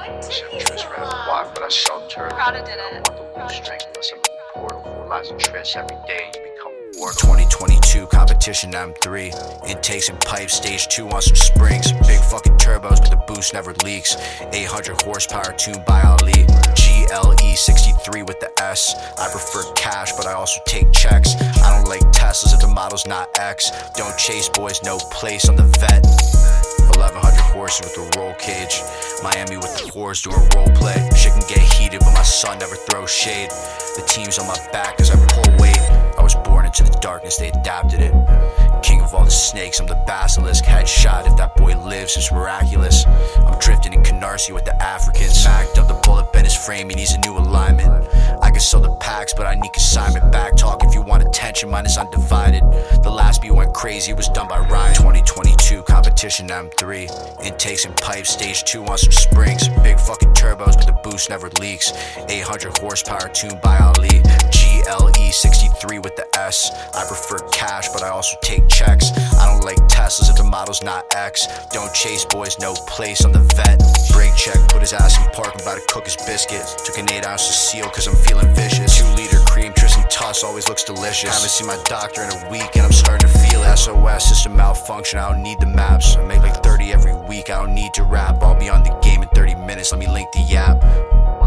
Temptress ran the block, but I sheltered. Prada did it. I want the loose strength unless I'm in the portal. Four lives and tricks every day, you become immortal. 2022 competition M3. Intakes and pipes, stage 2 on some springs. Big fucking turbos, but the boost never leaks. 800 horsepower tuned by Ali. GLE 63 with the S. I prefer cash, but I also take checks. I don't like Teslas if the model's not X. Don't chase boys, no place on the vet. 1100 horses with a roll cage. Miami with the whores doing role play. Shit can get heated, but my son never throws shade. The team's on my back as I pull weight. I was born into the darkness, they adapted it. King of all the snakes, I'm the basilisk. Headshot, if that boy lives, it's miraculous. I'm drifting in Canarsie with the Africans. Magged up the bullet, bent his frame, he needs a new alignment. I can sell the packs, but I need consignment. Back talk if you want attention, mine is undivided. The last beat went crazy, it was done by Ryan. 2022 competition M3. Intakes and pipes, stage 2 on some springs. Big fucking turbos, but the boost never leaks. 800 horsepower tuned by Ali. GLE 63 with the S. I prefer cash, but I also take checks. I don't like Teslas if the model's not X. Don't chase boys, no place on the vet. Brake check, put his ass in park, I'm about to cook his biscuit. Took an 8 ounce of seal cause I'm feeling vicious. 2-liter cream, Tristan Tuss always looks delicious. Haven't seen my doctor in a week and I'm starting to feel it. SOS, system malfunction, I don't need the maps. I make like 30 every week, I don't need to rap. I'll be on the game in 30 minutes, let me link the app.